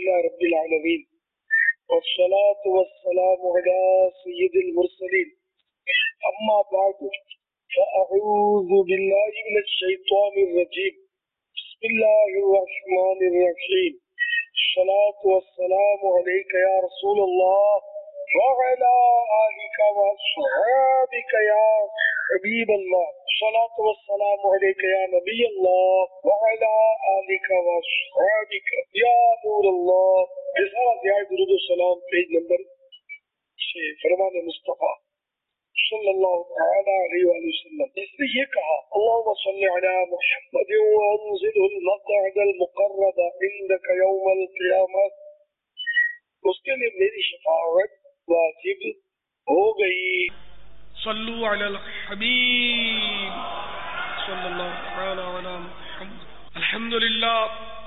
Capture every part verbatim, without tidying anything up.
لله رب العالمين والصلاة والسلام على سيد المرسلين أما بعد فأعوذ بالله من الشيطان الرجيم بسم الله الرحمن الرحيم الصلاة والسلام عليك يا رسول الله وعلى آلك وأصحابك يا حبيب الله الصلاة والسلام عليك يا نبي الله وعلى آلك وأصحابك يا نور الله. رسالہ دعائے درود و سلام پیج نمبر چھ فرمان مصطفیٰ صلی اللہ تعالی علیہ وآلہ وسلم. اس نے یہ کہا اللہم صلی علی محمد وانزله المقعد المقرب عندك یوم القیامہ. اس کے لیے میری شفاعت واجب ہو گئی. صلو علی الحبیب صلی اللہ تعالی علی محمد. الحمدللہ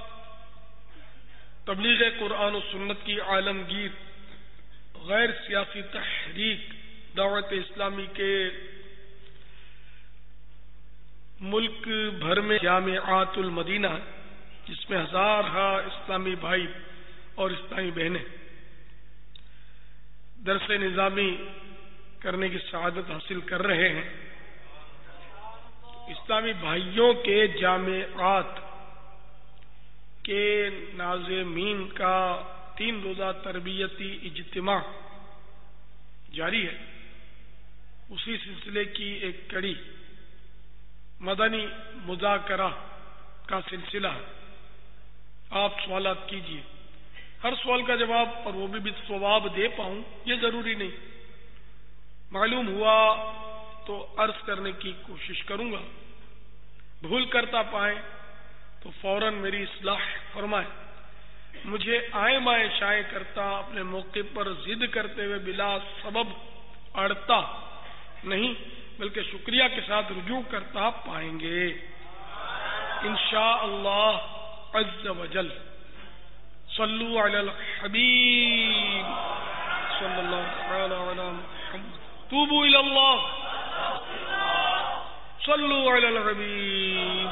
تبلیغ قرآن و سنت کی عالمگیر غیر سیاسی تحریک دعوت اسلامی کے ملک بھر میں جامعات المدینہ جس میں ہزارہ اسلامی بھائی اور اسلامی بہنیں درس نظامی کرنے کی سعادت حاصل کر رہے ہیں. اسلامی بھائیوں کے جامعات کے ناظمین کا تین روزہ تربیتی اجتماع جاری ہے. اسی سلسلے کی ایک کڑی مدنی مذاکرہ کا سلسلہ. آپ سوالات کیجیے. ہر سوال کا جواب اور وہ بھی ثواب دے پاؤں یہ ضروری نہیں. معلوم ہوا تو عرض کرنے کی کوشش کروں گا. بھول کرتا پائیں تو فوراً میری اصلاح فرمائیں. مجھے آئے مائیں شائع کرتا اپنے موقع پر ضد کرتے ہوئے بلا سبب اڑتا نہیں بلکہ شکریہ کے ساتھ رجوع کرتا پائیں گے انشاءاللہ عز وجل. صلو علی الحبیب صلی اللہ تعالی علی محمد. توبوا الی اللہ صلو علی الحبیب.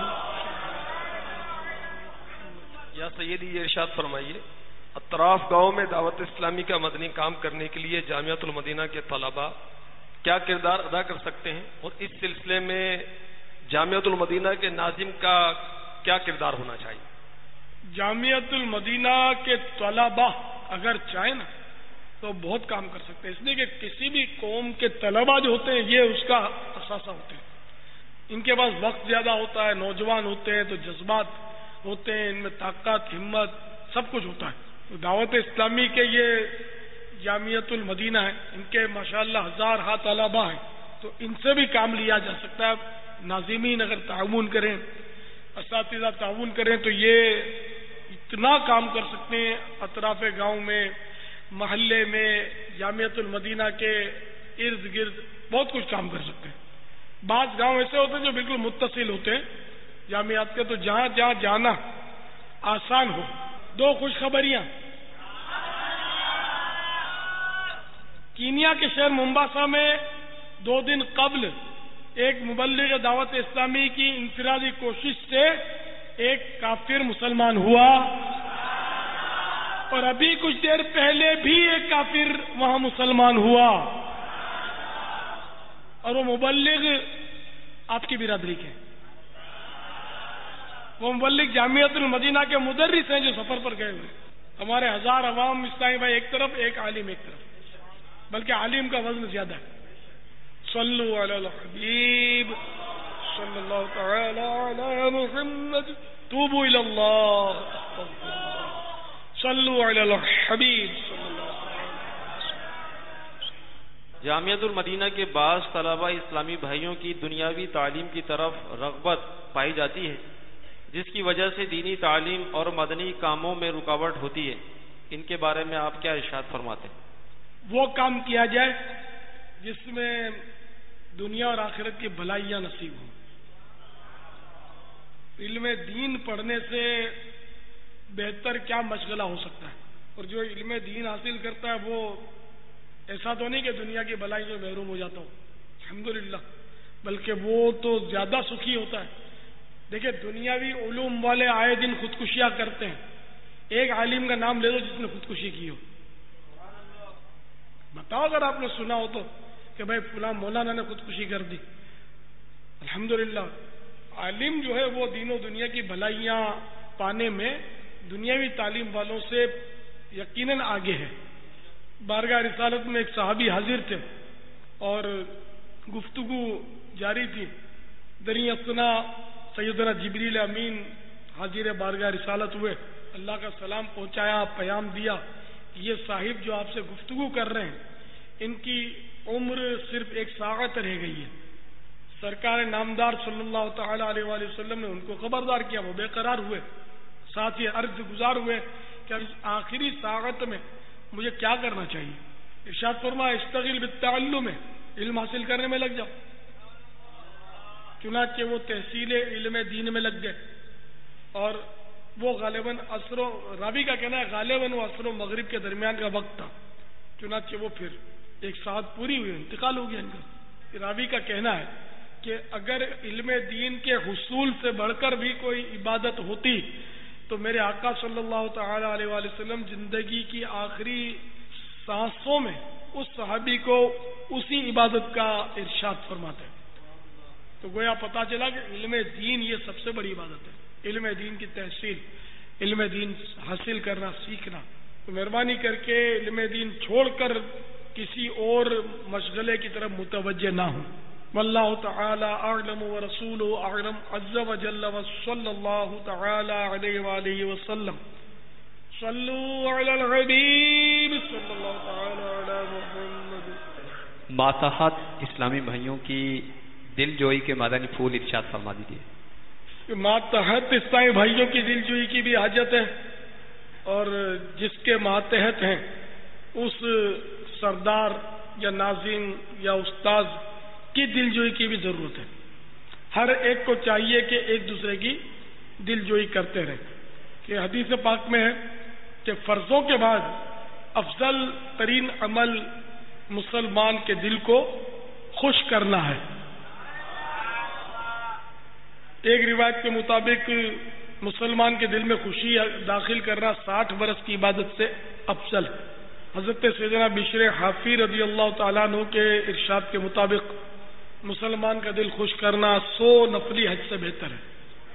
یا سیدی یہ ارشاد فرمائیے اطراف گاؤں میں دعوت اسلامی کا مدنی کام کرنے کے لیے جامعۃ المدینہ کے طلباء کیا کردار ادا کر سکتے ہیں اور اس سلسلے میں جامعۃ المدینہ کے ناظم کا کیا کردار ہونا چاہیے؟ جامعۃ المدینہ کے طلباء اگر چاہیں نا تو بہت کام کر سکتے ہیں. اس لیے کہ کسی بھی قوم کے طلباء جو ہوتے ہیں یہ اس کا اثاثہ ہوتے ہیں. ان کے پاس وقت زیادہ ہوتا ہے, نوجوان ہوتے ہیں تو جذبات ہوتے ہیں, ان میں طاقت ہمت سب کچھ ہوتا ہے. تو دعوت اسلامی کے یہ جامعۃ المدینہ ہے, ان کے ماشاءاللہ ہزار ہاتھ طلباء ہیں تو ان سے بھی کام لیا جا سکتا ہے. ناظمین اگر تعاون کریں, اساتذہ تعاون کریں تو یہ اتنا کام کر سکتے ہیں. اطراف گاؤں میں, محلے میں, جامعۃ المدینہ کے ارد گرد بہت کچھ کام کر سکتے ہیں. بعض گاؤں ایسے ہوتے ہیں جو بالکل متصل ہوتے ہیں جامعات کے, تو جہاں جہاں جانا آسان ہو. دو خوشخبریاں. کینیا کے شہر مومباسا میں دو دن قبل ایک مبلغ دعوت اسلامی کی انفرادی کوشش سے ایک کافر مسلمان ہوا, اور ابھی کچھ دیر پہلے بھی ایک کافر وہاں مسلمان ہوا, اور وہ مبلغ آپ کی برادری کے. وہ مبلغ جامعۃ المدینہ کے مدرس ہیں جو سفر پر گئے ہوئے. ہمارے ہزار عوام اسلامی بھائی ایک طرف, ایک عالم ایک طرف, بلکہ عالم کا وزن زیادہ ہے. صلو علی الحبیب صلی اللہ تعالی علی محمد. توبوا الی اللہ صلو علی الحبیب صلی اللہ علیہ وسلم. جامعۃ المدینہ کے بعض طلباء اسلامی بھائیوں کی دنیاوی تعلیم کی طرف رغبت پائی جاتی ہے جس کی وجہ سے دینی تعلیم اور مدنی کاموں میں رکاوٹ ہوتی ہے. ان کے بارے میں آپ کیا ارشاد فرماتے ہیں؟ وہ کام کیا جائے جس میں دنیا اور آخرت کی بھلائیاں نصیب ہوں. علم دین پڑھنے سے بہتر کیا مشغلہ ہو سکتا ہے. اور جو علم دین حاصل کرتا ہے وہ ایسا تو نہیں کہ دنیا کی بھلائی میں محروم ہو جاتا ہوں, الحمدللہ, بلکہ وہ تو زیادہ سکھی ہوتا ہے. دیکھیں دنیاوی علوم والے آئے دن خودکشیاں کرتے ہیں, ایک عالم کا نام لے دو جس نے خودکشی کی ہو، بتاؤ اگر آپ نے سنا ہو تو کہ بھائی فلاں مولانا نے خودکشی کر دی۔ الحمدللہ عالم جو ہے وہ دین و دنیا کی بھلائیاں پانے میں دنیاوی تعلیم والوں سے یقیناً آگے ہے۔ بارگاہ رسالت میں ایک صحابی حاضر تھے اور گفتگو جاری تھی، دریں اثنا سیدنا جبریل امین حاضر بارگاہ رسالت ہوئے، اللہ کا سلام پہنچایا، پیام دیا، یہ صاحب جو آپ سے گفتگو کر رہے ہیں ان کی عمر صرف ایک ساعت رہ گئی ہے۔ سرکار نامدار صلی اللہ تعالی علیہ وآلہ وسلم نے ان کو خبردار کیا، وہ بے قرار ہوئے، ساتھ ہی عرض گزار ہوئے کہ اس آخری ساعت میں مجھے کیا کرنا چاہیے؟ ارشاد فرمایا اشتغل بالتعلم، علم حاصل کرنے میں لگ جاؤ۔ چنانچہ وہ تحصیل علم دین میں لگ گئے، اور وہ غالباً عصر و راوی کا کہنا ہے غالباً وہ عصر و مغرب کے درمیان کا وقت تھا، چنانچہ وہ پھر ایک ساعت پوری ہوئی، انتقال ہو گیا ان کا۔ راوی کا کہنا ہے کہ اگر علم دین کے حصول سے بڑھ کر بھی کوئی عبادت ہوتی تو میرے آقا صلی اللہ تعالی علیہ وآلہ وسلم زندگی کی آخری سانسوں میں اس صحابی کو اسی عبادت کا ارشاد فرماتے ہیں۔ تو گویا پتا چلا کہ علم دین یہ سب سے بڑی عبادت ہے، علم دین کی تحصیل، علم دین حاصل کرنا، سیکھنا۔ تو مہربانی کر کے علم دین چھوڑ کر کسی اور مشغلے کی طرف متوجہ نہ ہوں۔ واللہ تعالی اعلم ورسولہ اعلم عز وجل وصلی اللہ تعالی علیہ وآلہ وسلم۔ صلو علی الحبیب صلی اللہ تعالی علی محمد۔ ماتحت اسلامی بھائیوں کی دل جوئی کے مدنی پھول ارشاد فرما دیجیے۔ ماتحت اسلامی بھائیوں کی دل جوئی کی بھی حاجت ہے، اور جس کے ماتحت ہیں اس سردار یا ناظم یا استاذ کی دل جوئی کی بھی ضرورت ہے۔ ہر ایک کو چاہیے کہ ایک دوسرے کی دل جوئی کرتے رہیں، کہ حدیث پاک میں ہے کہ فرضوں کے بعد افضل ترین عمل مسلمان کے دل کو خوش کرنا ہے۔ ایک روایت کے مطابق مسلمان کے دل میں خوشی داخل کرنا ساٹھ برس کی عبادت سے افضل ہے۔ حضرت سیدنا بشر حافی رضی اللہ تعالیٰ عنہ کے ارشاد کے مطابق مسلمان کا دل خوش کرنا سو نفلی حج سے بہتر ہے۔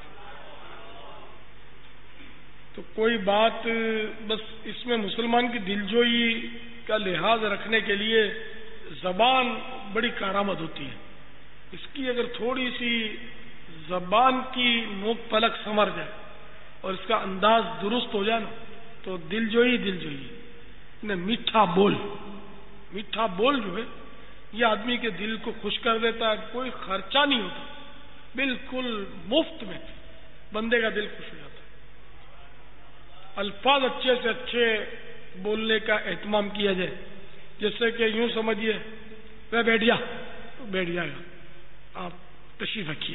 تو کوئی بات بس اس میں مسلمان کی دل جوئی کا لحاظ رکھنے کے لیے زبان بڑی کارآمد ہوتی ہے، اس کی اگر تھوڑی سی زبان کی نوک پلک سنور جائے اور اس کا انداز درست ہو جائے نا تو دل جوئی دل جوئی ہے۔ میٹھا بول، میٹھا بول جو ہے یہ آدمی کے دل کو خوش کر دیتا ہے، کوئی خرچہ نہیں ہوتا، بالکل مفت میں بندے کا دل خوش ہو جاتا ہے۔ الفاظ اچھے سے اچھے بولنے کا اہتمام کیا جائے، جیسے کہ یوں سمجھیے وہ بیٹھ جا بیٹھ جائے گا، آپ تشریف رکھیے،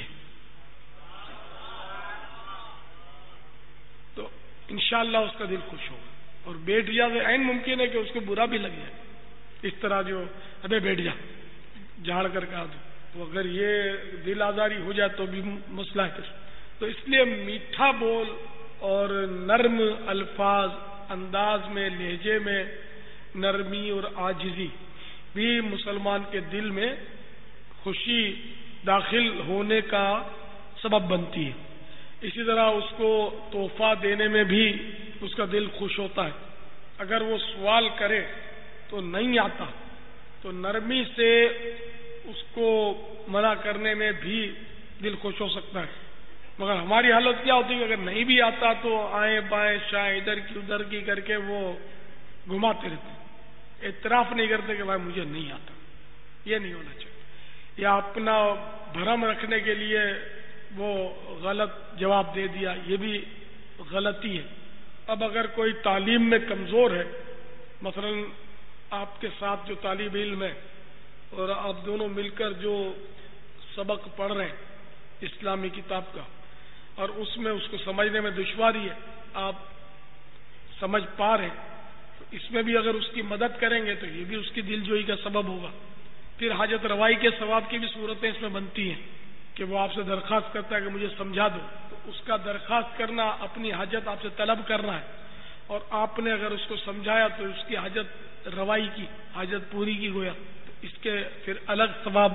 تو انشاءاللہ اس کا دل خوش ہوگا۔ اور بیٹھ جا سے عین ممکن ہے کہ اس کو برا بھی لگ جائے، اس طرح جو ابے بیٹھ جا جھاڑ کر کہا تو اگر یہ دل آزاری ہو جائے تو بھی مسئلہ ہے۔ تو اس لیے میٹھا بول اور نرم الفاظ انداز میں، لہجے میں نرمی اور عاجزی بھی مسلمان کے دل میں خوشی داخل ہونے کا سبب بنتی ہے۔ اسی طرح اس کو تحفہ دینے میں بھی اس کا دل خوش ہوتا ہے۔ اگر وہ سوال کرے تو نہیں آتا تو نرمی سے اس کو منع کرنے میں بھی دل خوش ہو سکتا ہے، مگر ہماری حالت کیا ہوتی ہے کہ اگر نہیں بھی آتا تو آئیں بائیں شائیں ادھر کی ادھر کی کر کے وہ گھماتے رہتے، اعتراف نہیں کرتے کہ بھائی مجھے نہیں آتا۔ یہ نہیں ہونا چاہیے، یا اپنا بھرم رکھنے کے لیے وہ غلط جواب دے دیا، یہ بھی غلطی ہے۔ اب اگر کوئی تعلیم میں کمزور ہے، مثلا آپ کے ساتھ جو طالب علم ہے اور آپ دونوں مل کر جو سبق پڑھ رہے ہیں اسلامی کتاب کا، اور اس میں اس کو سمجھنے میں دشواری ہے، آپ سمجھ پا رہے ہیں، تو اس میں بھی اگر اس کی مدد کریں گے تو یہ بھی اس کی دل جوئی کا سبب ہوگا۔ پھر حاجت روائی کے ثواب کی بھی صورتیں اس میں بنتی ہیں کہ وہ آپ سے درخواست کرتا ہے کہ مجھے سمجھا دو، تو اس کا درخواست کرنا، اپنی حاجت آپ سے طلب کرنا ہے، اور آپ نے اگر اس کو سمجھایا تو اس کی حاجت روائی کی، حاجت پوری کی گویا، تو اس کے پھر الگ ثواب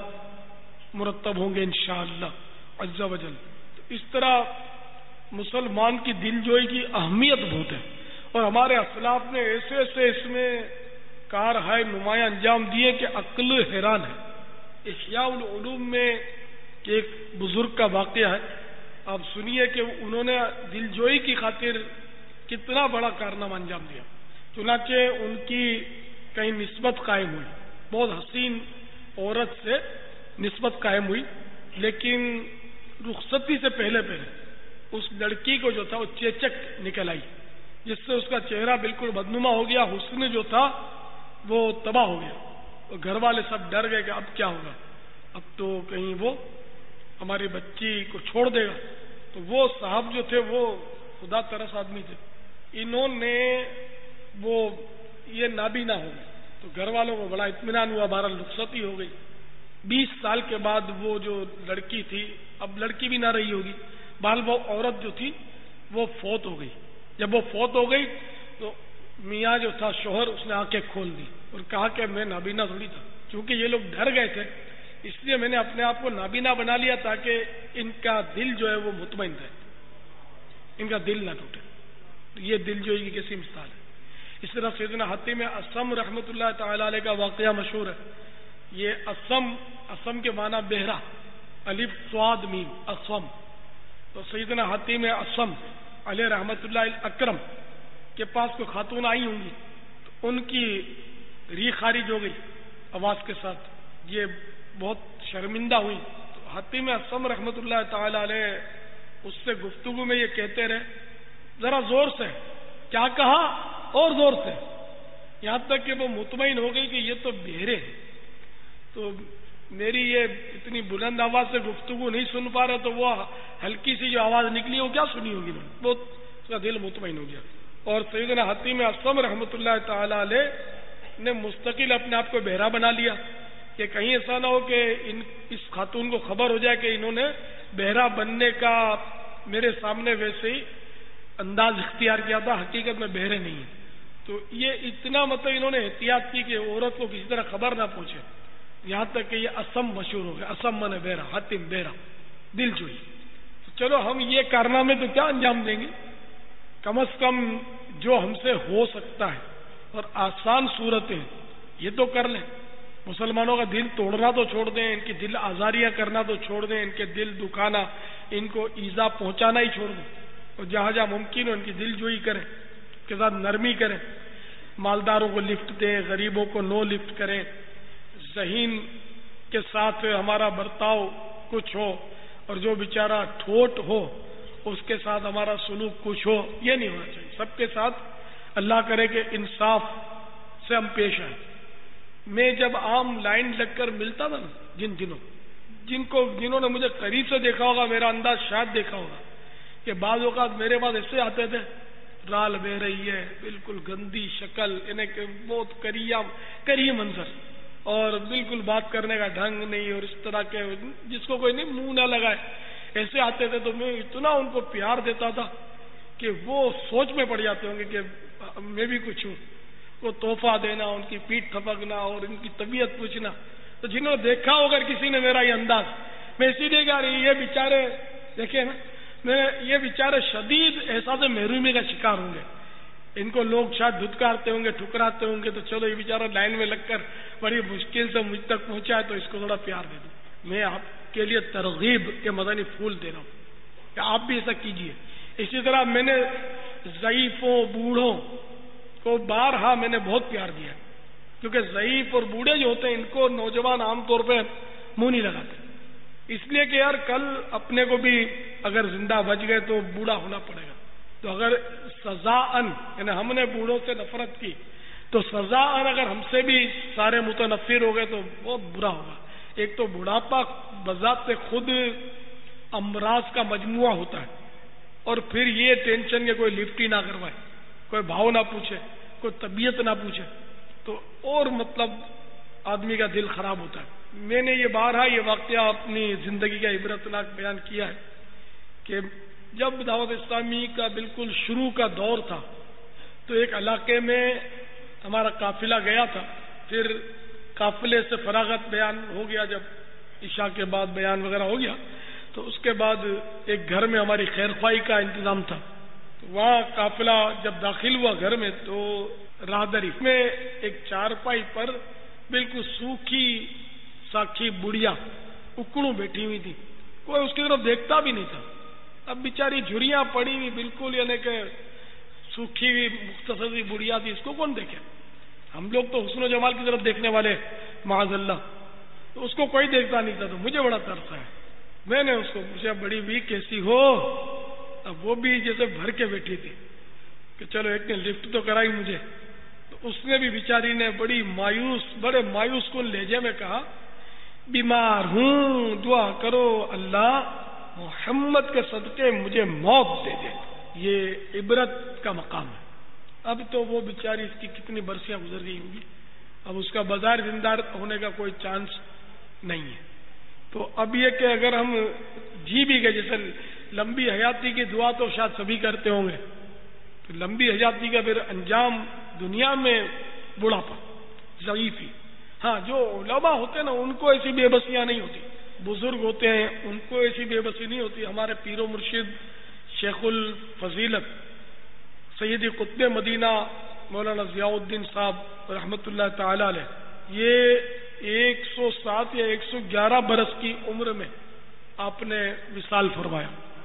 مرتب ہوں گے انشاءاللہ عز و جل۔ تو اس طرح مسلمان کی دل جوئی کی اہمیت بہت ہے، اور ہمارے اسلاف نے ایسے ایسے اس میں کارہائے نمایاں انجام دیے کہ عقل حیران ہے۔ احیاء العلوم میں ایک بزرگ کا واقعہ ہے، آپ سنیے کہ انہوں نے دل جوئی کی خاطر کتنا بڑا کارنامہ انجام دیا۔ چنانچہ ان کی کہیں نسبت قائم ہوئی، بہت حسین عورت سے نسبت قائم ہوئی، لیکن رخصتی سے پہلے پہلے اس لڑکی کو جو تھا وہ چیچک نکل آئی، جس سے اس کا چہرہ بالکل بدنما ہو گیا، حسن جو تھا وہ تباہ ہو گیا۔ اور گھر والے سب ڈر گئے کہ اب کیا ہوگا، اب تو کہیں وہ ہماری بچی کو چھوڑ دے گا۔ تو وہ صاحب جو تھے وہ خدا ترس آدمی تھے، انہوں نے وہ یہ نابینا ہو گئے، تو گھر والوں کو بڑا اطمینان ہوا، بہرحال رخصتی ہو گئی۔ بیس سال کے بعد وہ جو لڑکی تھی، اب لڑکی بھی نہ رہی ہوگی، بہرحال وہ عورت جو تھی وہ فوت ہو گئی۔ جب وہ فوت ہو گئی تو میاں جو تھا شوہر، اس نے آنکھیں کھول دی اور کہا کہ میں نابینا تھوڑی تھا، چونکہ یہ لوگ ڈر گئے تھے اس لیے میں نے اپنے آپ کو نابینا بنا لیا تاکہ ان کا دل جو ہے وہ مطمئن رہے، ان کا دل نہ ٹوٹے۔ یہ دل جو کی کیسی مثال ہے۔ اس طرح سیدنا حاتم اصم رحمۃ اللہ تعالی علیہ کا واقعہ مشہور ہے۔ یہ اسم، اسم کے معنی بہرا، الف صاد میم، اسم۔ تو سیدنا حاتم اصم علیہ رحمۃ اللہ اکرم کے پاس کوئی خاتون آئی ہوں گی، تو ان کی ری خارج ہو گئی آواز کے ساتھ، یہ بہت شرمندہ ہوئی۔ تو حاتم اصم رحمۃ اللہ تعالی علیہ اس سے گفتگو میں یہ کہتے رہے، ذرا زور سے، کیا کہا اور زور سے، یہاں تک کہ وہ مطمئن ہو گئی کہ یہ تو بہرے ہیں۔ تو میری یہ اتنی بلند آواز سے گفتگو نہیں سن پا رہے، تو وہ ہلکی سی جو آواز نکلی وہ کیا سنی ہوگی، وہ اس کا دل مطمئن ہو گیا۔ اور سیدنا حاتم اصم رحمۃ اللہ تعالی علیہ نے مستقل اپنے آپ کو بہرا بنا لیا کہ کہیں ایسا نہ ہو کہ ان اس خاتون کو خبر ہو جائے کہ انہوں نے بہرا بننے کا میرے سامنے ویسے ہی انداز اختیار کیا تھا، حقیقت میں بہرے نہیں ہیں۔ تو یہ اتنا مطلب انہوں نے احتیاط کی کہ عورت کو کسی طرح خبر نہ پہنچے، یہاں تک کہ یہ اسم مشہور ہو گیا، اسم من بہرا، حاتم بہرا، دل جوئی۔ تو چلو ہم یہ کارنامے تو کیا انجام دیں گے، کم از کم جو ہم سے ہو سکتا ہے اور آسان صورتیں یہ تو کر لیں۔ مسلمانوں کا دل توڑنا تو چھوڑ دیں، ان کی دل آزاریاں کرنا تو چھوڑ دیں، ان کے دل دکھانا، ان کو ایذا پہنچانا ہی چھوڑ دیں، اور جہاں جہاں ممکن ہو ان کی دل جوئی کریں، اس کے ساتھ نرمی کریں، مالداروں کو لفٹ دیں، غریبوں کو نو لفٹ کریں، ذہین کے ساتھ ہمارا برتاؤ کچھ ہو، اور جو بیچارہ ٹھوٹ ہو اس کے ساتھ ہمارا سلوک کچھ ہو، یہ نہیں ہونا چاہیے۔ سب کے ساتھ اللہ کرے کہ انصاف سے ہم پیش آئیں۔ میں جب عام لائن لگ کر ملتا تھا نا، جن دنوں جن کو جنہوں نے مجھے قریب سے دیکھا ہوگا، میرا انداز شاید دیکھا ہوگا کہ بعض اوقات میرے پاس ایسے آتے تھے، رال بہ رہی ہے، بالکل گندی شکل، انہیں کہ بہت کریا کری منظر، اور بالکل بات کرنے کا ڈھنگ نہیں، اور اس طرح کے جس کو کوئی نہیں منہ نہ لگائے، ایسے آتے تھے۔ تو میں اتنا ان کو پیار دیتا تھا کہ وہ سوچ میں پڑ جاتے ہوں گے کہ میں بھی کچھ ہوں، وہ تحفہ دینا، ان کی پیٹھ تھپکنا اور ان کی طبیعت پوچھنا۔ تو جنہوں نے دیکھا ہو اگر کسی نے میرا یہ انداز، میں اسی لیے کہہ رہی یہ بیچارے دیکھیں نا، میں یہ بیچارے شدید احساس محرومی کا شکار ہوں گے، ان کو لوگ شاید دھتکارتے ہوں گے، ٹھکراتے ہوں گے، تو چلو یہ بیچارہ لائن میں لگ کر بڑی مشکل سے مجھ تک پہنچا ہے تو اس کو تھوڑا پیار دے دوں۔ میں آپ کے لیے ترغیب کے مدنی پھول دے رہا ہوں کہ آپ بھی ایسا کیجئے۔ اسی طرح میں نے ضعیفوں، بوڑھوں کو بارہا میں نے بہت پیار دیا، کیونکہ ضعیف اور بوڑھے جو ہوتے ہیں ان کو نوجوان عام طور پہ منہ نہیں لگاتے، اس لیے کہ یار کل اپنے کو بھی اگر زندہ بچ گئے تو بوڑھا ہونا پڑے گا۔ تو اگر سزاً یعنی ہم نے بوڑھوں سے نفرت کی تو سزاً اگر ہم سے بھی سارے متنفر ہو گئے تو بہت برا ہوگا۔ ایک تو بڑھاپا بذات سے خود امراض کا مجموعہ ہوتا ہے، اور پھر یہ ٹینشن کہ کوئی لفٹ ہی نہ کروائے، کوئی بھاؤ نہ پوچھے، کوئی طبیعت نہ پوچھے، تو اور مطلب آدمی کا دل خراب ہوتا ہے۔ میں نے یہ بارہا یہ واقعہ اپنی زندگی کا عبرتناک بیان کیا ہے کہ جب دعوت اسلامی کا بالکل شروع کا دور تھا تو تو ایک علاقے میں ہمارا قافلہ گیا تھا، پھر قافلے سے فراغت بیان ہو گیا، جب عشاء کے بعد بیان وغیرہ ہو گیا تو اس کے بعد ایک گھر میں ہماری خیر خواہی کا انتظام تھا، تو وہاں قافلہ جب داخل ہوا گھر میں تو راہدری میں ایک چارپائی پر بالکل سوکھی ساکھی بڑھیا اکڑوں بیٹھی ہوئی تھی، کوئی اس کی طرف دیکھتا بھی نہیں تھا۔ اب بیچاری جھریاں پڑی ہوئی بالکل، یعنی کہ سوکھی ہوئی مختصر سی بڑھیا تھی، اس کو کون دیکھے؟ ہم لوگ تو حسن و جمال کی طرف دیکھنے والے معاذ اللہ، تو اس کو کوئی دیکھتا نہیں تھا، تو مجھے بڑا ترس آیا۔ میں نے اس کو پوچھا بڑی بھی کیسی ہو؟ اب وہ بھی جیسے بھر کے بیٹھی تھی کہ چلو ایک نے لفٹ تو کرائی مجھے، تو اس نے بھی بیچاری نے بڑی مایوس بڑے مایوس کن لہجے میں کہا بیمار ہوں، دعا کرو اللہ محمد کے صدقے مجھے موت دے دے۔ یہ عبرت کا مقام ہے۔ اب تو وہ بیچاری اس کی کتنی برسیاں گزر گئی ہوں گی، اب اس کا بازار زندہ ہونے کا کوئی چانس نہیں ہے۔ تو اب یہ کہ اگر ہم جی بھی گئے، جیسے لمبی حیاتی کی دعا تو شاید سبھی کرتے ہوں گے، تو لمبی حیاتی کا پھر انجام دنیا میں بڑھاپا، ضعیفی۔ ہاں جو علماء ہوتے ہیں نا ان کو ایسی بے بسیاں نہیں ہوتی، بزرگ ہوتے ہیں ان کو ایسی بے بسی نہیں ہوتی۔ ہمارے پیر و مرشد شیخ الفضیلت سیدی قطب مدینہ مولانا ضیاء الدین صاحب رحمۃ اللہ تعالی علیہ، یہ ایک سو سات یا ایک سو گیارہ برس کی عمر میں آپ نے وصال فرمایا،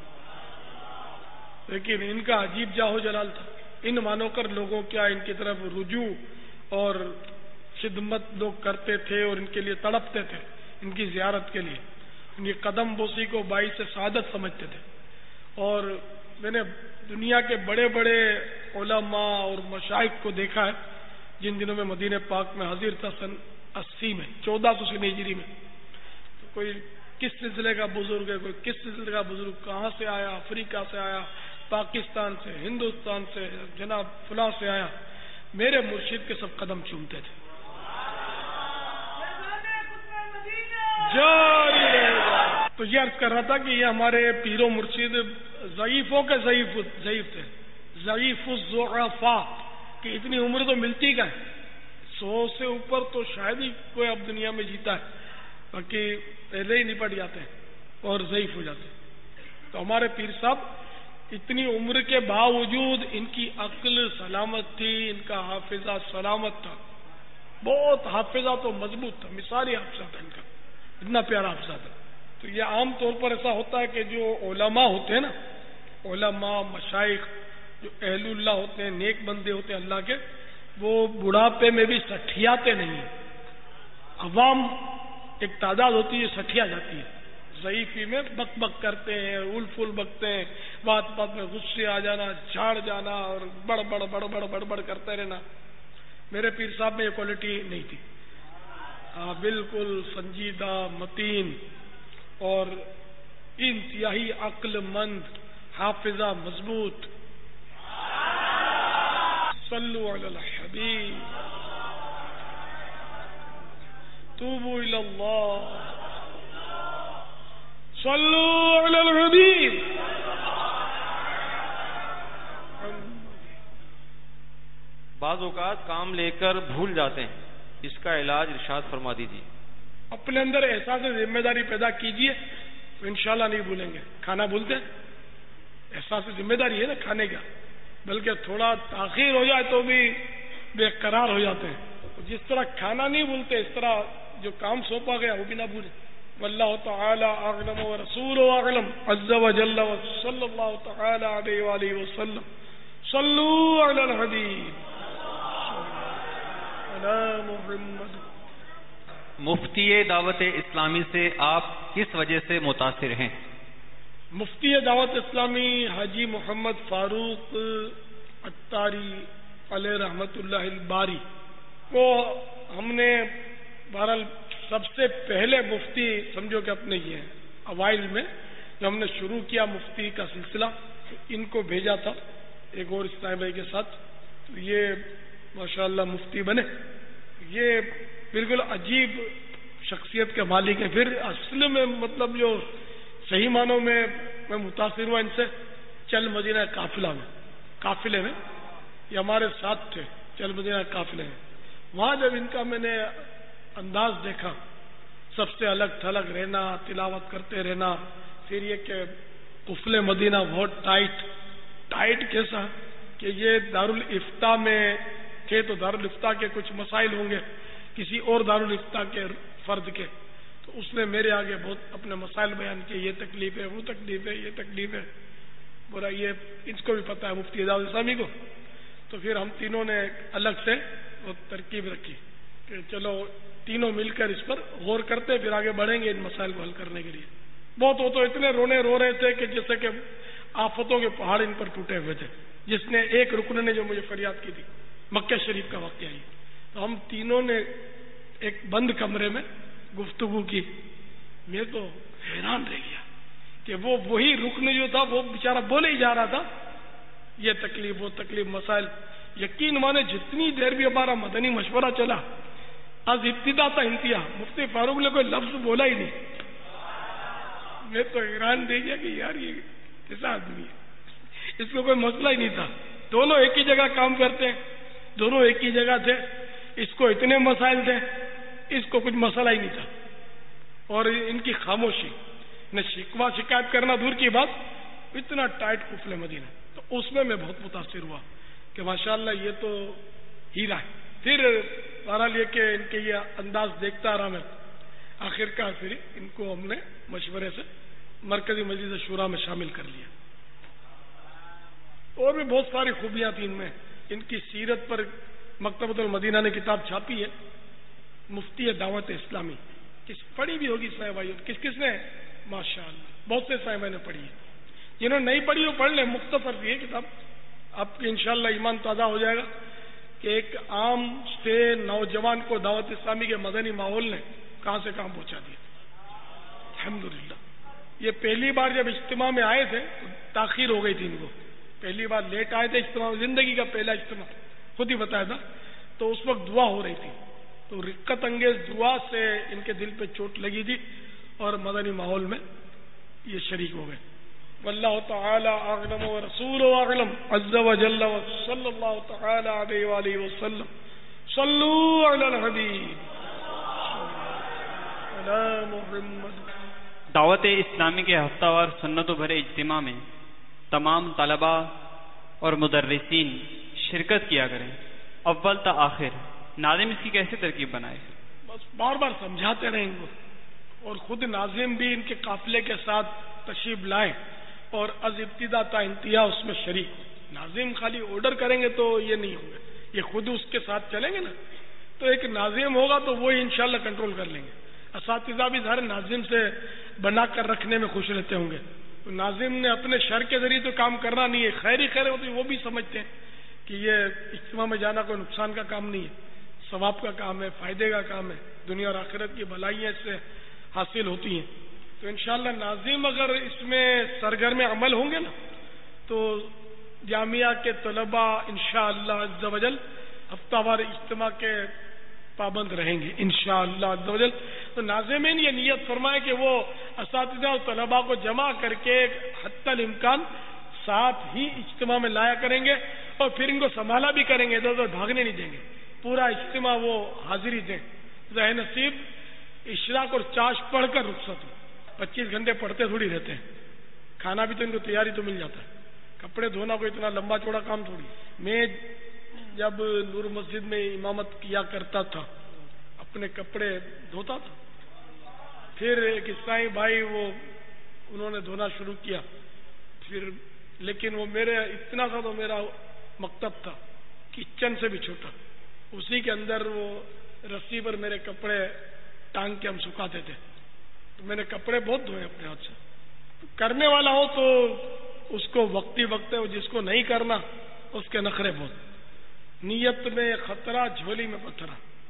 لیکن ان کا عجیب جاہو جلال تھا۔ ان مانو کر لوگوں کیا ان کی طرف رجوع اور خدمت لوگ کرتے تھے اور ان کے لیے تڑپتے تھے، ان کی زیارت کے لیے، ان کی قدم بوسی کو باعث سعادت سمجھتے تھے۔ اور میں نے دنیا کے بڑے بڑے علماء اور مشائخ کو دیکھا ہے جن دنوں میں مدینہ پاک میں حاضر تھا، سن اسی میں چودہ سو سے ہجری میں، تو کوئی کس سلسلے کا بزرگ ہے، کوئی کس سلسلے کا بزرگ کہاں سے آیا، افریقہ سے آیا، پاکستان سے، ہندوستان سے، جناب فلاں سے آیا، میرے مرشد کے سب قدم چومتے تھے۔ تو یہ عرض کر رہا تھا کہ یہ ہمارے پیر و مرشد ضعیفوں کے ضعیف ضعیف تھے، ضعیف الضعفاء، کہ اتنی عمر تو ملتی کا ہے، سو سے اوپر تو شاید ہی کوئی اب دنیا میں جیتا ہے، باقی پہلے ہی نپٹ جاتے ہیں اور ضعیف ہو جاتے ہیں۔ تو ہمارے پیر صاحب اتنی عمر کے باوجود ان کی عقل سلامت تھی، ان کا حافظہ سلامت تھا، بہت حافظہ تو مضبوط تھا، مثالی حافظہ تھا ان کا، اتنا پیارا حافظہ تھا۔ تو یہ عام طور پر ایسا ہوتا ہے کہ جو علماء ہوتے ہیں نا، علماء مشائخ جو اہل اللہ ہوتے ہیں، نیک بندے ہوتے ہیں اللہ کے، وہ بڑھاپے میں بھی سٹھیاتے نہیں ہیں۔ عوام ایک تعداد ہوتی ہے سٹھیا جاتی ہے، ضعیفی میں بک بک کرتے ہیں، اول فول بکتے ہیں، بات بات میں غصے آ جانا، جھاڑ جانا اور بڑ بڑ بڑ بڑ بڑ بڑ کرتے رہنا۔ میرے پیر صاحب میں یہ کوالٹی نہیں تھی، ہاں بالکل سنجیدہ، متین اور انتہائی عقل مند، حافظہ مضبوط۔ صلو علی الحبیب توبوا الی اللہ، صلو علی الحبیب۔ بعض اوقات کام لے کر بھول جاتے ہیں، اس کا علاج ارشاد فرما دیجیے۔ اپنے اندر احساس ذمہ داری پیدا کیجئے تو انشاءاللہ نہیں بھولیں گے۔ کھانا بھولتے ہیں؟ احساس ذمہ داری ہے نا کھانے کا، بلکہ تھوڑا تاخیر ہو جائے تو بھی بے قرار ہو جاتے ہیں۔ جس طرح کھانا نہیں بھولتے اس طرح جو کام سونپا گیا وہ بھی نہ بھولیں۔ واللہ تعالی اعلم ورسولہ اعلم عز وجل وصلی اللہ تعالی علیہ وآلہ وسلم۔ صلو علی الحبیب علی محمد۔ مفتی دعوت اسلامی سے آپ کس وجہ سے متاثر ہیں؟ مفتی دعوت اسلامی حاجی محمد فاروق عطاری علیہ رحمت اللہ الباری کو ہم نے بہرحال سب سے پہلے مفتی سمجھو کہ اپنے یہ ہیں، اوائل میں جب ہم نے شروع کیا مفتی کا سلسلہ ان کو بھیجا تھا ایک اور اسلام بھائی کے ساتھ، تو یہ ماشاءاللہ مفتی بنے۔ یہ بالکل عجیب شخصیت کے مالک ہیں۔ پھر اصل میں مطلب جو صحیح معنوں میں میں متاثر ہوا ان سے چل مدینہ قافلہ میں قافلے میں یہ ہمارے ساتھ تھے، چل مدینہ قافلے ہیں. وہاں جب ان کا میں نے انداز دیکھا، سب سے الگ تھلگ رہنا، تلاوت کرتے رہنا، پھر یہ کہ قفل مدینہ بہت ٹائٹ ٹائٹ کیسا کہ یہ دارالفتہ میں تھے تو دارالفتہ کے کچھ مسائل ہوں گے کسی اور دارالفتہ کے فرد کے، تو اس نے میرے آگے بہت اپنے مسائل بیان کیے، یہ تکلیف ہے، وہ تکلیف ہے، یہ تکلیف ہے، بولا یہ اس کو بھی پتا ہے مفتی اعجاز اسلامی کو. تو پھر ہم تینوں نے الگ سے وہ ترکیب رکھی کہ چلو تینوں مل کر اس پر غور کرتے، پھر آگے بڑھیں گے ان مسائل کو حل کرنے کے لیے. بہت وہ تو اتنے رونے رو رہے تھے کہ جیسے کہ آفتوں کے پہاڑ ان پر ٹوٹے ہوئے تھے. جس نے ایک رکن نے جو مجھے فریاد کی تھی، مکہ شریف کا واقعہ ہی، تو ہم تینوں نے ایک بند کمرے میں گفتگو کی. میں تو حیران رہ گیا کہ وہ وہی رکن جو تھا وہ بیچارہ بولے ہی جا رہا تھا، یہ تکلیف وہ تکلیف مسائل. یقین مانے جتنی دیر بھی ہمارا مدنی مشورہ چلا، آج ابتدا تھا انتہا، مفتی فاروق نے کوئی لفظ بولا ہی نہیں. میں تو حیران رہ گیا کہ یار یہ کیسا آدمی ہے، اس کو کوئی مسئلہ ہی نہیں تھا. دونوں ایک ہی جگہ کام کرتے ہیں، دونوں ایک ہی جگہ تھے، اس کو اتنے مسائل تھے، اس کو کچھ مسئلہ ہی نہیں تھا. اور ان کی خاموشی نہ شکوہ شکایت کرنا دور کی بات، اتنا ٹائٹ قفل مدینہ. تو اس میں میں بہت متاثر ہوا کہ ماشاءاللہ یہ تو ہیرا ہے. پھر بہرحال یہ کہ ان کے یہ انداز دیکھتا رہا میں، آخر کار پھر ان کو ہم نے مشورے سے مرکزی مجلس شورا میں شامل کر لیا. اور بھی بہت ساری خوبیاں تھیں ان میں. ان کی سیرت پر مکتبۃ المدینہ نے کتاب چھاپی ہے، مفتی دعوت اسلامی. کس پڑھی بھی ہوگی صاحب بھائی؟ کس کس نے؟ ماشاءاللہ بہت سے صاحب نے پڑھی ہے. جنہوں نے نہیں پڑھی وہ پڑھ لیں، مختصر بھی ہے کتاب، آپ کے انشاءاللہ ایمان تازہ ہو جائے گا کہ ایک عام سے نوجوان کو دعوت اسلامی کے مدنی ماحول نے کہاں سے کہاں پہنچا دیا. الحمدللہ. یہ پہلی بار جب اجتماع میں آئے تھے تو تاخیر ہو گئی تھی ان کو، پہلی بار لیٹ آئے تھے اجتماع، زندگی کا پہلا اجتماع، خود ہی بتایا تھا. تو اس وقت دعا ہو رہی تھی، تو رقت انگیز دعا سے ان کے دل پہ چوٹ لگی تھی اور مدنی ماحول میں یہ شریک ہو گئے. واللہ تعالی اعلم ورسول اعلم عز وجل وصلی اللہ تعالی علیہ وآلہ وسلم. صلوا علی الحبیب علی محمد. دعوت اسلامی کے ہفتہ وار سنتوں بھرے اجتماع میں تمام طلباء اور مدرسین شرکت کیا کریں، اول تا آخر. ناظم اس کی کیسے ترکیب بنائے؟ بس بار بار سمجھاتے رہیں گے، اور خود ناظم بھی ان کے قافلے کے ساتھ تشریف لائیں اور از ابتدا تا انتہا اس میں شریک. ناظم خالی آرڈر کریں گے تو یہ نہیں ہوگا، یہ خود اس کے ساتھ چلیں گے نا. تو ایک ناظم ہوگا تو وہی انشاءاللہ کنٹرول کر لیں گے. اساتذہ بھی ہر ناظم سے بنا کر رکھنے میں خوش رہتے ہوں گے. تو ناظم نے اپنے شر کے ذریعے تو کام کرنا نہیں ہے، خیر ہی خیر ہوتی، وہ بھی سمجھتے ہیں کہ یہ اجتماع میں جانا کوئی نقصان کا کام نہیں ہے، ثواب کا کام ہے، فائدے کا کام ہے، دنیا اور آخرت کی بھلائیاں اس سے حاصل ہوتی ہیں. تو انشاءاللہ ناظم اگر اس میں سرگرم عمل ہوں گے نا تو جامعہ کے طلباء انشاءاللہ عز و جل ہفتہ وار اجتماع کے پابند رہیں گے انشاءاللہ عز و جل. تو ناظمین یہ نیت فرمائے کہ وہ اساتذہ اور طلباء کو جمع کر کے حتی الامکان ساتھ ہی اجتماع میں لایا کریں گے، اور پھر ان کو سنبھالا بھی کریں گے، ادھر ادھر بھاگنے نہیں دیں گے. پورا اجتماع وہ حاضری دیں. ظاہر نصیب اشراق اور چاش پڑھ کر رخصت ہو. پچیس گھنٹے پڑھتے تھوڑی رہتے ہیں، کھانا بھی تو ان کو تیاری تو مل جاتا ہے، کپڑے دھونا کوئی اتنا لمبا چوڑا کام تھوڑی. میں جب نور مسجد میں امامت کیا کرتا تھا اپنے کپڑے دھوتا تھا، پھر ایک عیسائی بھائی وہ انہوں نے دھونا شروع کیا، پھر لیکن وہ میرے اتنا تھا تو میرا مکتب تھا کچن سے بھی چھوٹا، اسی کے اندر وہ رسی پر میرے کپڑے ٹانگ کے ہم سکھاتے تھے. تو میں نے کپڑے بہت دھوئے اپنے ہاتھ سے. کرنے والا ہو تو اس کو وقتی وقت ہے، جس کو نہیں کرنا اس کے نخرے بہت. نیت میں خطرہ جھولی میں پتھرا،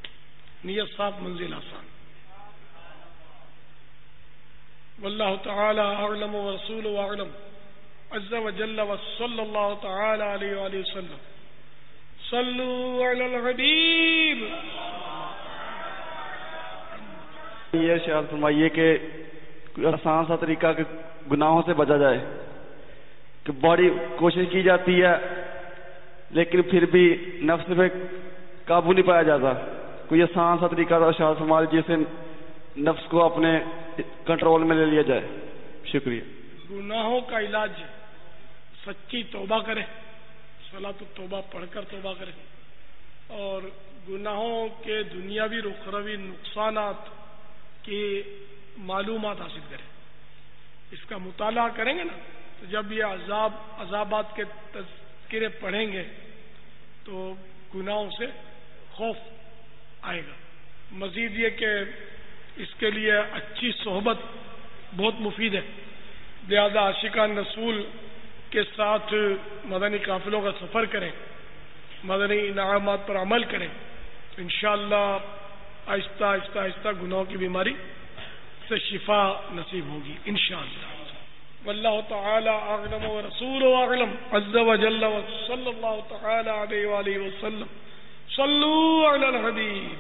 نیت صاف منزل آسان. واللہ تعالی اعلم ورسول اعلم عز وجل وصلی اللہ تعالی علیہ وآلہ وسلم. صلوا علی الحبیب. یہ ارشاد فرمائیے کہ کوئی آسان سا طریقہ کہ گناہوں سے بچا جائے، کہ بڑی کوشش کی جاتی ہے لیکن پھر بھی نفس پہ قابو نہیں پایا جاتا. کوئی آسان سا طریقہ تھا ارشاد فرمائے جس سے نفس کو اپنے کنٹرول میں لے لیا جائے. شکریہ. گناہوں کا علاج سچی توبہ کرے، صلاۃ التوبہ پڑھ کر توبہ کرے، اور گناہوں کے دنیاوی و اخروی نقصانات کی معلومات حاصل کریں. اس کا مطالعہ کریں گے نا تو جب یہ عذاب عذابات کے تذکرے پڑھیں گے تو گناہوں سے خوف آئے گا. مزید یہ کہ اس کے لیے اچھی صحبت بہت مفید ہے، لہذا عاشقان رسول کے ساتھ مدنی قافلوں کا سفر کریں، مدنی انعامات پر عمل کریں تو انشاءاللہ آہستہ آہستہ آہستہ گناہوں کی بیماری سے شفا نصیب ہوگی انشاءاللہ. واللہ تعالی اعلم ورسولہ اعلم عز وجل وصلی اللہ تعالی علیہ وآلہ وسلم. صلوا علی الحبیب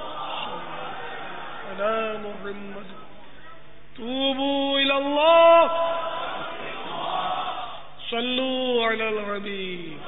علی محمد. توبوا الی اللہ. صلوا علی الحبیب.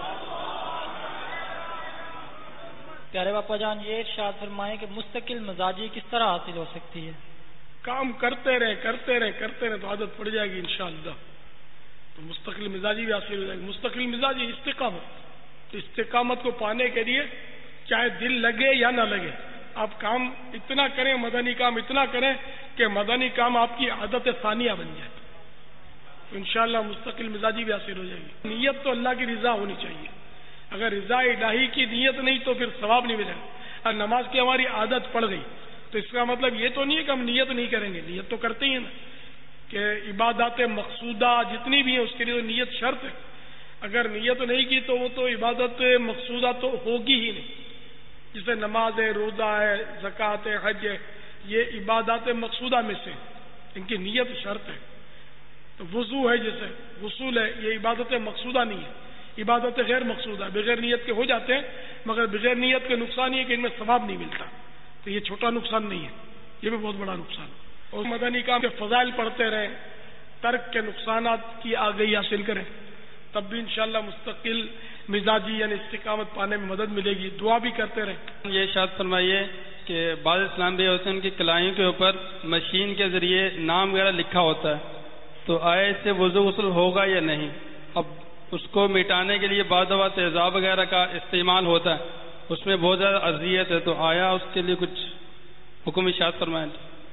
پیارے باپا جان یہ ارشاد فرمائیں کہ مستقل مزاجی کس طرح حاصل ہو سکتی ہے؟ کام کرتے رہے کرتے رہے کرتے رہے تو عادت پڑ جائے گی انشاءاللہ، تو مستقل مزاجی بھی حاصل ہو جائے گی. مستقل مزاجی استقامت، تو استقامت کو پانے کے لیے چاہے دل لگے یا نہ لگے آپ کام اتنا کریں، مدنی کام اتنا کریں کہ مدنی کام آپ کی عادت ثانیہ بن جائے تو انشاءاللہ مستقل مزاجی بھی حاصل ہو جائے گی. نیت تو اللہ کی رضا ہونی چاہیے، اگر رضا الہی کی نیت نہیں تو پھر ثواب نہیں ملے گا. اور نماز کی ہماری عادت پڑ گئی تو اس کا مطلب یہ تو نہیں ہے کہ ہم نیت نہیں کریں گے، نیت تو کرتے ہی ہیں نا، کہ عبادات مقصودہ جتنی بھی ہیں اس کے لیے تو نیت شرط ہے. اگر نیت نہیں کی تو وہ تو عبادت مقصودہ تو ہوگی ہی نہیں. جیسے نماز ہے، روزہ ہے، زکوٰۃ ہے، حج ہے، یہ عبادات مقصودہ میں سے ان کی نیت شرط ہے. تو وضو ہے، جیسے غسل ہے، یہ عبادت مقصودہ نہیں ہے، عبادت غیر مقصودہ ہے، بغیر نیت کے ہو جاتے ہیں، مگر بغیر نیت کے نقصان یہ ہے کہ ان میں ثواب نہیں ملتا. تو یہ چھوٹا نقصان نہیں ہے، یہ بھی بہت بڑا نقصان ہے. اور مدنی کام کے فضائل پڑھتے رہیں، ترک کے نقصانات کی آگہی حاصل کریں، تب بھی انشاءاللہ مستقل مزاجی یعنی استقامت پانے میں مدد ملے گی. دعا بھی کرتے رہیں. یہ ارشاد فرمائیے کہ بعض اسلام بھی ہوتے ہیں ان کی کلائیوں کے اوپر مشین کے ذریعے نام وغیرہ لکھا ہوتا ہے، تو آیا اس سے وضو غسل ہوگا یا نہیں؟ اب اس کو مٹانے کے لیے بعض دفعہ تیزاب وغیرہ کا استعمال ہوتا ہے، اس میں بہت زیادہ اذیت ہے، تو آیا اس کے لیے کچھ حکم ارشاد فرمائیں؟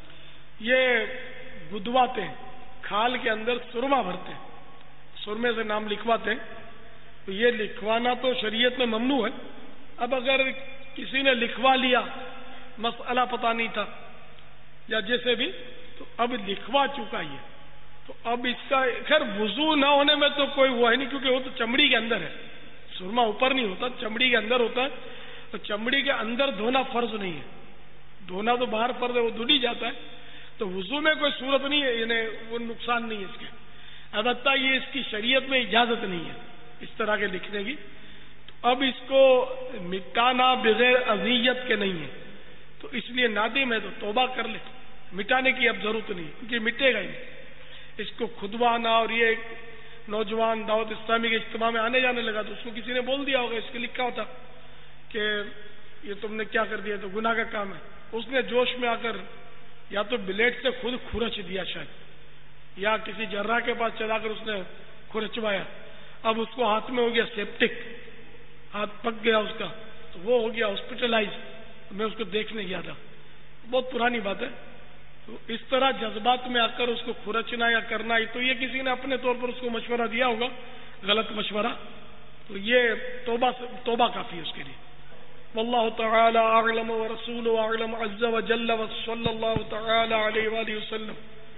یہ بدواتے ہیں، کھال کے اندر سرما بھرتے ہیں، سرمے سے نام لکھواتے ہیں، تو یہ لکھوانا تو شریعت میں ممنوع ہے. اب اگر کسی نے لکھوا لیا، مسئلہ پتہ نہیں تھا یا جیسے بھی، تو اب لکھوا چکا یہ، تو اب اس کا خیر وضو نہ ہونے میں تو کوئی وہ ہے نہیں، کیونکہ وہ تو چمڑی کے اندر ہے، سرما اوپر نہیں ہوتا، چمڑی کے اندر ہوتا ہے، تو چمڑی کے اندر دھونا فرض نہیں ہے، دھونا تو باہر فرض ہے، وہ دھل ہی جاتا ہے. تو وضو میں کوئی صورت نہیں ہے، یعنی وہ نقصان نہیں ہے اس کے. البتہ یہ اس کی شریعت میں اجازت نہیں ہے اس طرح کے لکھنے کی. تو اب اس کو مٹانا بغیر اذیت کے نہیں ہے، تو اس لیے نادم ہے تو توبہ کر لے. مٹانے کی اب ضرورت نہیں، کیونکہ مٹے گا ہی نہیں. اس کو کھدوانا، اور یہ نوجوان دعوت اسلامی کے اجتماع میں آنے جانے لگا تو اس کو کسی نے بول دیا ہوگا، اس کے لکھا ہوتا کہ یہ تم نے کیا کر دیا، تو گناہ کا کام ہے. اس نے جوش میں آ کر یا تو بلیڈ سے خود کھرچ دیا شاید، یا کسی جراح کے پاس چلا کر اس نے کھرچوایا. اب اس کو ہاتھ میں ہو گیا سیپٹک، ہاتھ پک گیا اس کا، تو وہ ہو گیا ہاسپٹلائز. میں اس کو دیکھنے گیا تھا، بہت پرانی بات ہے. تو اس طرح جذبات میں آ کر اس کو کھرچنا یا کرنا، تو یہ کسی نے اپنے طور پر اس کو مشورہ دیا ہوگا، غلط مشورہ. تو یہ توبہ توبہ کافی ہے اس کے لیے. واللہ تعالی اعلم ورسولہ اعلم عز وجل وصلی اللہ تعالی علیہ وآلہ وسلم.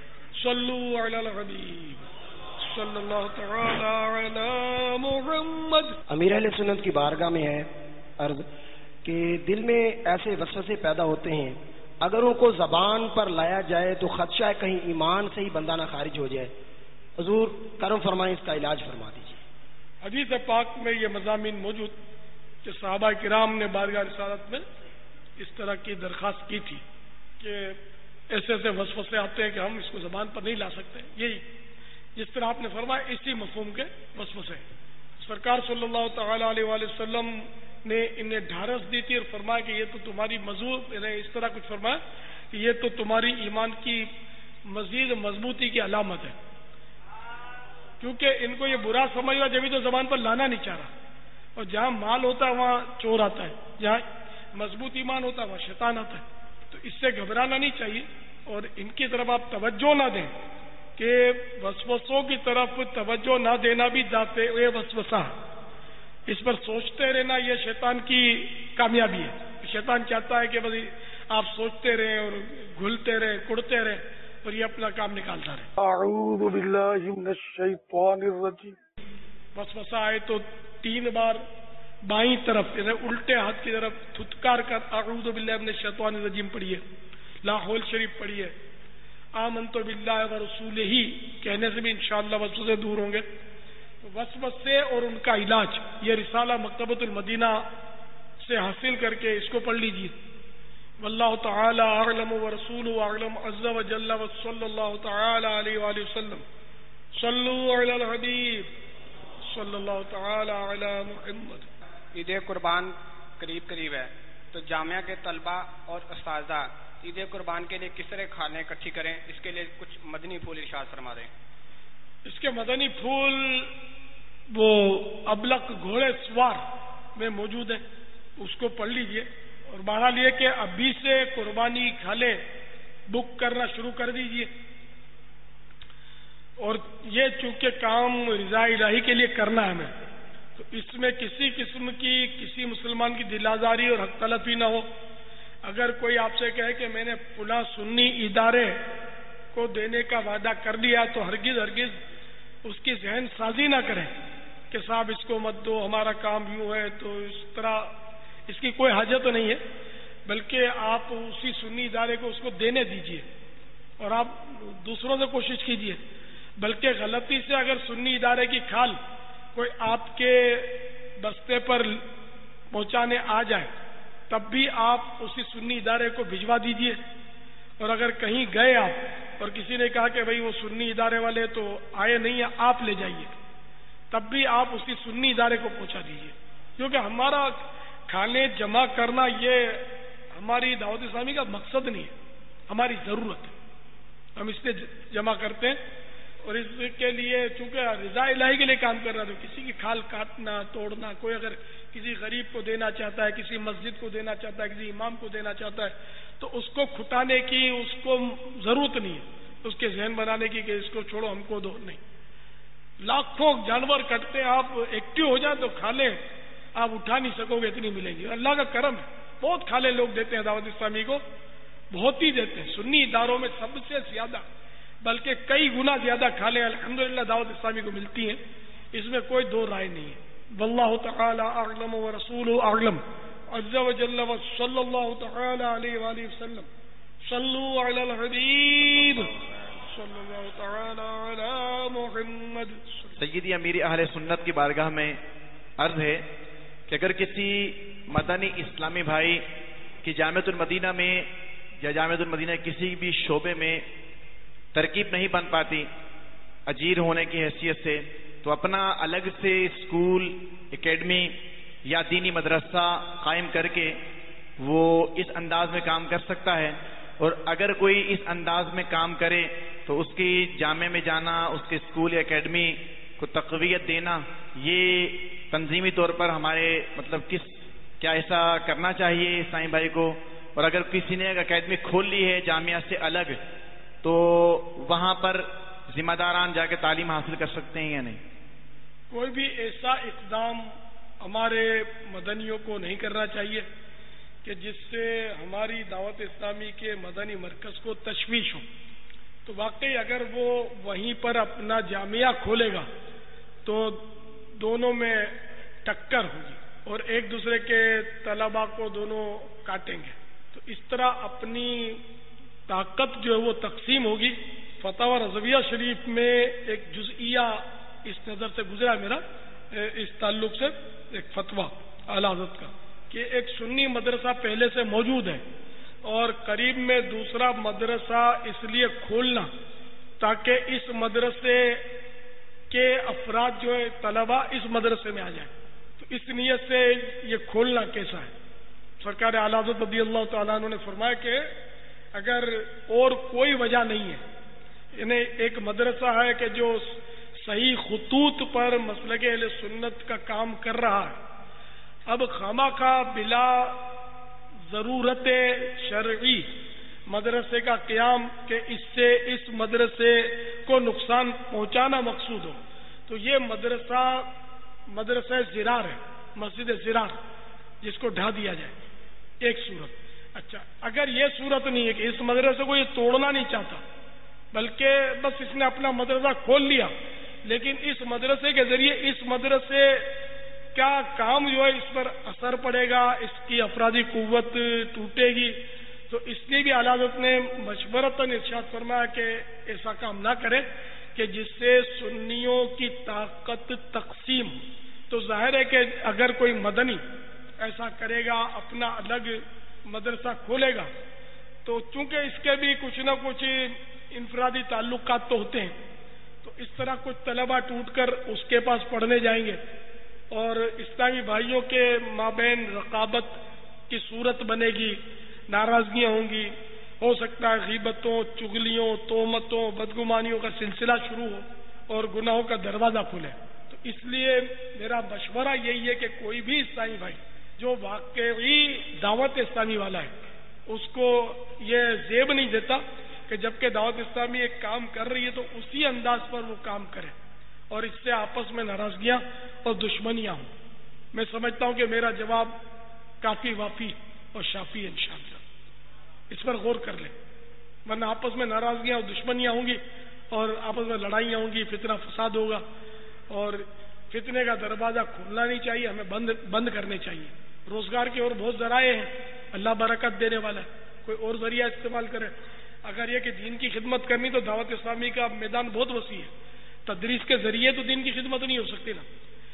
صلوا علی الحبیب صلی اللہ تعالی علی محمد. امیر اہل سنت کی بارگاہ میں ہے عرض کہ دل میں ایسے وسوسے پیدا ہوتے ہیں، اگر ان کو زبان پر لایا جائے تو خدشہ ہے کہیں ایمان سے ہی بندہ نہ خارج ہو جائے. حضور کرم فرمائیں، اس کا علاج فرما دیجیے. حدیث پاک میں یہ مضامین موجود کہ صحابہ کرام نے بارگاہ رسالت میں اس طرح کی درخواست کی تھی کہ ایسے ایسے وسوسے آتے ہیں کہ ہم اس کو زبان پر نہیں لا سکتے. یہی جس طرح آپ نے فرمایا اسی مفہوم کے وسوسے. سرکار صلی اللہ تعالی علیہ وآلہ وسلم نے انہیں ڈھارس دی تھی اور فرمایا کہ یہ تو تمہاری مضبوط، اس طرح کچھ فرمایا کہ یہ تو تمہاری ایمان کی مزید مضبوطی کی علامت ہے، کیونکہ ان کو یہ برا سمجھ ہوا جبھی تو زبان پر لانا نہیں چاہ رہا، اور جہاں مال ہوتا ہے وہاں چور آتا ہے، جہاں مضبوط ایمان ہوتا ہے وہاں شیطان آتا ہے، تو اس سے گھبرانا نہیں چاہیے اور ان کی طرف آپ توجہ نہ دیں کہ وسوسوں کی طرف توجہ نہ دینا بھی دافع وسوسہ، اس پر سوچتے رہنا یہ شیطان کی کامیابی ہے۔ شیطان چاہتا ہے کہ بس آپ سوچتے رہیں اور گھلتے رہیں کڑتے رہیں اور یہ اپنا کام نکالتا رہے۔ اعوذ باللہ من الشیطان الرجیم۔ وسوسہ آئے تو تین بار بائیں طرف یعنی الٹے ہاتھ کی طرف تھتکار کر اعوذ باللہ من الشیطان الرجیم پڑھیے، لاحول شریف پڑھیے، آمنت باللہ ورسولہ ہی کہنے سے بھی انشاءاللہ وسوسے دور ہوں گے۔ وسوسے اور ان کا علاج یہ رسالہ مکتبۃ المدینہ سے حاصل کر کے اس کو پڑھ لیجیے۔ واللہ تعالی اعلم ورسولہ اعلم عز وجل وصلی اللہ تعالی علیہ وآلہ وسلم۔ صلوا علی الحبیب صلی اللہ تعالی علی محمد۔ عید قربان قریب قریب ہے تو جامعہ کے طلبہ اور اساتذہ عید قربان کے لیے کس طرح کھانے اکٹھی کریں، اس کے لیے کچھ مدنی پھول ارشاد فرما دیں۔ اس کے مدنی پھول وہ ابلق گھوڑے سوار میں موجود ہیں، اس کو پڑھ لیجئے اور بہرحال یہ کہ ابھی سے قربانی کھالے بک کرنا شروع کر دیجئے، اور یہ چونکہ کام رضا الہی کے لیے کرنا ہے ہمیں، تو اس میں کسی قسم کی کسی مسلمان کی دل آزاری اور حق تلفی نہ ہو۔ اگر کوئی آپ سے کہے کہ میں نے فلاں سنی ادارے کو دینے کا وعدہ کر لیا تو ہرگز ہرگز اس کی ذہن سازی نہ کریں کہ صاحب اس کو مت دو، ہمارا کام یوں ہے، تو اس طرح اس کی کوئی حاجت نہیں ہے، بلکہ آپ اسی سنی ادارے کو اس کو دینے دیجئے اور آپ دوسروں سے کوشش کیجئے، بلکہ غلطی سے اگر سنی ادارے کی کھال کوئی آپ کے بستے پر پہنچانے آ جائے تب بھی آپ اسی سنی ادارے کو بھجوا دیجئے، اور اگر کہیں گئے آپ اور کسی نے کہا کہ بھئی وہ سنی ادارے والے تو آئے نہیں ہیں آپ لے جائیے، تب بھی آپ اسی سنی ادارے کو پہنچا دیجئے، کیونکہ ہمارا کھانے جمع کرنا یہ ہماری دعوت اسلامی کا مقصد نہیں ہے، ہماری ضرورت ہے، ہم اس لیے جمع کرتے ہیں، اور اس کے لیے چونکہ رضا الہی کے لیے کام کر رہا ہے تو کسی کی کھال کاٹنا توڑنا، کوئی اگر کسی غریب کو دینا چاہتا ہے، کسی مسجد کو دینا چاہتا ہے، کسی امام کو دینا چاہتا ہے تو اس کو کھٹانے کی اس کو ضرورت نہیں ہے، اس کے ذہن بنانے کی کہ اس کو چھوڑو ہم کو دو، نہیں۔ لاکھوں جانور کٹتے آپ ایکٹیو ہو جائیں تو کھالیں آپ اٹھا نہیں سکو گے، اتنی ملیں گی۔ اللہ کا کرم ہے، بہت کھالے لوگ دیتے ہیں دعوت اسلامی کو، بہت ہی دیتے ہیں، سنی اداروں میں سب سے زیادہ، بلکہ کئی گنا زیادہ کھالیں الحمدللہ دعوت اسلامی کو ملتی ہیں، اس میں کوئی دو رائے نہیں ہے۔ واللہ تعالی اعلم ورسولہ اعلم عز وجل وصلی اللہ تعالی علیہ وآلہ وسلم۔ صلوا علی الحبیب صلی اللہ تعالی علی محمد۔ سیدی امیر اہل سنت کی بارگاہ میں عرض ہے کہ اگر کسی مدنی اسلامی بھائی کی جامعۃ المدینہ میں یا جامعۃ المدینہ کسی بھی شعبے میں ترکیب نہیں بن پاتی اجیر ہونے کی حیثیت سے، تو اپنا الگ سے اسکول اکیڈمی یا دینی مدرسہ قائم کر کے وہ اس انداز میں کام کر سکتا ہے، اور اگر کوئی اس انداز میں کام کرے تو اس کی جامع میں جانا، اس کے اسکول یا اکیڈمی کو تقویت دینا، یہ تنظیمی طور پر ہمارے مطلب کس کیا ایسا کرنا چاہیے اسلامی بھائی کو، اور اگر کسی نے اکیڈمی کھول لی ہے جامعہ سے الگ تو وہاں پر ذمہ داران جا کے تعلیم حاصل کر سکتے ہیں یا نہیں؟ کوئی بھی ایسا اقدام ہمارے مدنیوں کو نہیں کرنا چاہیے کہ جس سے ہماری دعوت اسلامی کے مدنی مرکز کو تشویش ہو، تو واقعی اگر وہ وہیں پر اپنا جامعہ کھولے گا تو دونوں میں ٹکر ہوگی اور ایک دوسرے کے طلباء کو دونوں کاٹیں گے، تو اس طرح اپنی طاقت جو ہے وہ تقسیم ہوگی۔ فتاوی رضویہ شریف میں ایک جزئیہ اس نظر سے گزرا میرا اس تعلق سے ایک فتویٰ اعلیٰ حضرت کا کہ ایک سنی مدرسہ پہلے سے موجود ہے اور قریب میں دوسرا مدرسہ اس لیے کھولنا تاکہ اس مدرسے کہ افراد جو ہے طلبہ اس مدرسے میں آ جائیں. تو اس نیت سے یہ کھولنا کیسا ہے؟ سرکار اعلیٰ حضرت رضی اللہ تعالیٰ عنہ نے فرمایا کہ اگر اور کوئی وجہ نہیں ہے، یعنی ایک مدرسہ ہے کہ جو صحیح خطوط پر مسلک اہل سنت کا کام کر رہا ہے، اب خامخواہ بلا ضرورت شرعی مدرسے کا قیام کہ اس سے اس مدرسے کو نقصان پہنچانا مقصود ہو، تو یہ مدرسہ مدرسہ زرار ہے، مسجد زرار، جس کو ڈھا دیا جائے، ایک صورت. اچھا، اگر یہ صورت نہیں ہے کہ اس مدرسے کو یہ توڑنا نہیں چاہتا، بلکہ بس اس نے اپنا مدرسہ کھول لیا، لیکن اس مدرسے کے ذریعے اس مدرسے کا کام جو ہے اس پر اثر پڑے گا، اس کی افرادی قوت ٹوٹے گی، تو اس لیے بھی اعلیٰ حضرت نے مشورتاً ارشاد فرمایا کہ ایسا کام نہ کرے کہ جس سے سنیوں کی طاقت تقسیم. تو ظاہر ہے کہ اگر کوئی مدنی ایسا کرے گا، اپنا الگ مدرسہ کھولے گا، تو چونکہ اس کے بھی کچھ نہ کچھ انفرادی تعلقات تو ہوتے ہیں، تو اس طرح کچھ طلبہ ٹوٹ کر اس کے پاس پڑھنے جائیں گے اور اسلامی بھائیوں کے مابین رقابت کی صورت بنے گی، ناراضگیاں ہوں گی، ہو سکتا ہے غیبتوں، چغلیوں، تہمتوں، بدگمانیوں کا سلسلہ شروع ہو اور گناہوں کا دروازہ کھلے. تو اس لیے میرا مشورہ یہی ہے کہ کوئی بھی اسلامی بھائی جو واقعی دعوت اسلامی والا ہے، اس کو یہ زیب نہیں دیتا کہ جبکہ دعوت اسلامی ایک کام کر رہی ہے تو اسی انداز پر وہ کام کرے اور اس سے آپس میں ناراضگیاں اور دشمنیاں ہوں. میں سمجھتا ہوں کہ میرا جواب کافی وافی اور شافی ہے انشاءاللہ. اس پر غور کر لیں، ورنہ آپس میں ناراضگیاں اور دشمنیاں ہوں گی اور آپس میں لڑائیاں ہوں گی، فتنہ فساد ہوگا، اور فتنے کا دروازہ کھولنا نہیں چاہیے، ہمیں بند بند کرنے چاہیے. روزگار کے اور بہت ذرائع ہیں، اللہ برکت دینے والا ہے، کوئی اور ذریعہ استعمال کرے. اگر یہ کہ دین کی خدمت کرنی تو دعوت اسلامی کا میدان بہت وسیع ہے. تدریس کے ذریعے تو دین کی خدمت نہیں ہو سکتی نا،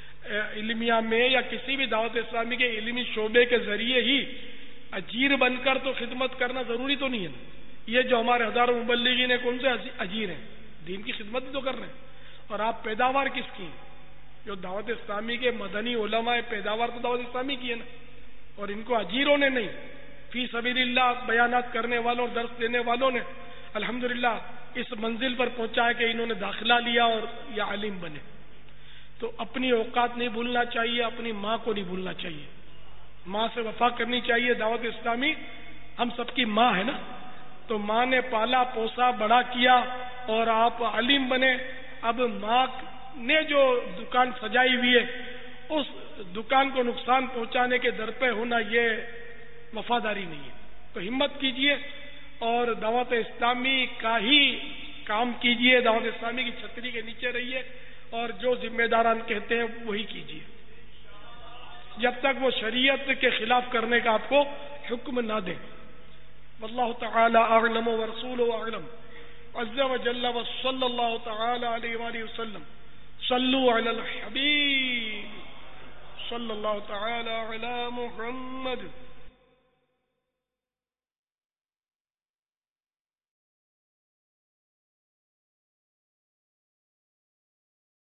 علمیہ میں یا کسی بھی دعوت اسلامی کے علمی شعبے کے ذریعے ہی اجیر بن کر تو خدمت کرنا ضروری تو نہیں ہے نا. یہ جو ہمارے ہزاروں مبلغین ہیں کون سے اجیر ہیں؟ دین کی خدمت تو کر رہے ہیں. اور آپ پیداوار کس کی ہیں؟ جو دعوت اسلامی کے مدنی علماء پیداوار تو دعوت اسلامی کی ہے نا، اور ان کو اجیروں نے نہیں، فی سبیل اللہ بیانات کرنے والوں اور درس دینے والوں نے الحمدللہ اس منزل پر پہنچا ہے کہ انہوں نے داخلہ لیا اور یہ عالم بنے. تو اپنی اوقات نہیں بھولنا چاہیے، اپنی ماں کو نہیں بھولنا چاہیے، ماں سے وفا کرنی چاہیے. دعوت اسلامی ہم سب کی ماں ہے نا، تو ماں نے پالا پوسا بڑا کیا اور آپ عالم بنے. اب ماں نے جو دکان سجائی ہوئی ہے اس دکان کو نقصان پہنچانے کے در پہ ہونا یہ وفاداری نہیں ہے. تو ہمت کیجئے اور دعوت اسلامی کا ہی کام کیجئے، دعوت اسلامی کی چھتری کے نیچے رہیے اور جو ذمہ داران کہتے ہیں وہی کیجئے، جب تک وہ شریعت کے خلاف کرنے کا آپ کو حکم نہ دیں. واللہ تعالی اعلم ورسولہ اعلم عز وجل وصلی اللہ تعالی علیہ وآلہ وسلم. صلوا علی الحبیب صلی اللہ تعالی علی محمد.